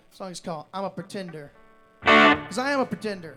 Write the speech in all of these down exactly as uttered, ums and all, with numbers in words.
The song is called I'm a Pretender. Because I am a pretender.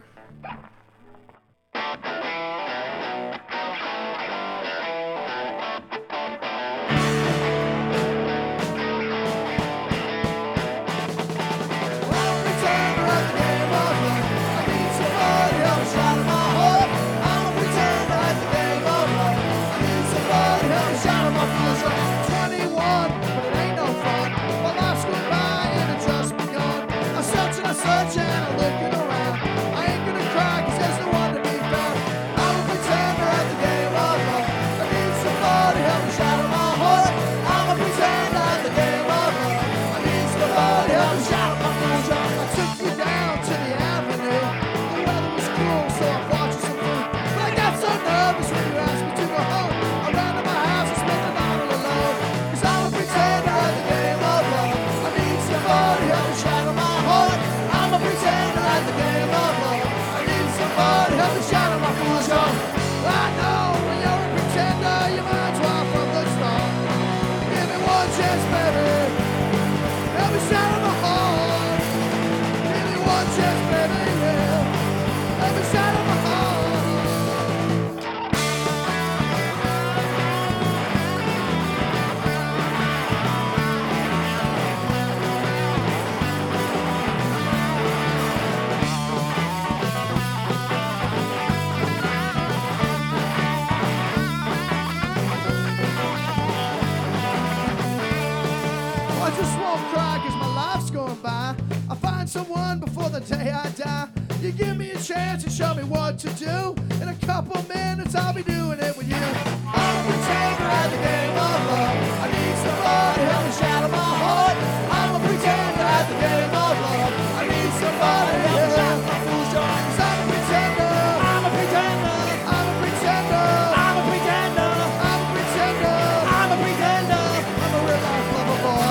I just won't cry cause my life's going by. I'll find someone before the day I die. You give me a chance and show me what to do. In a couple minutes I'll be doing it with you. I'm a pretender at the game of love. I need somebody to help me shadow my heart. I'm a pretender at the game of love. I need somebody to help me shadow my fool's joy. Cause I'm a pretender. I'm a pretender. I'm a pretender. I'm a pretender. I'm a pretender. I'm a pretender. I'm a real life lover boy.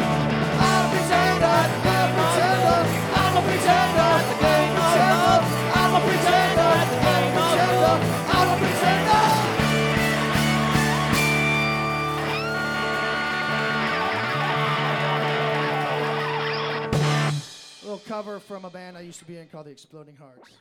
I'm a pretender. I'm a pretender. I'm a pretender at the game of love. I'm a pretender at the game of love. I'm a pretender. A little cover from a band I used to be in called the Exploding Hearts.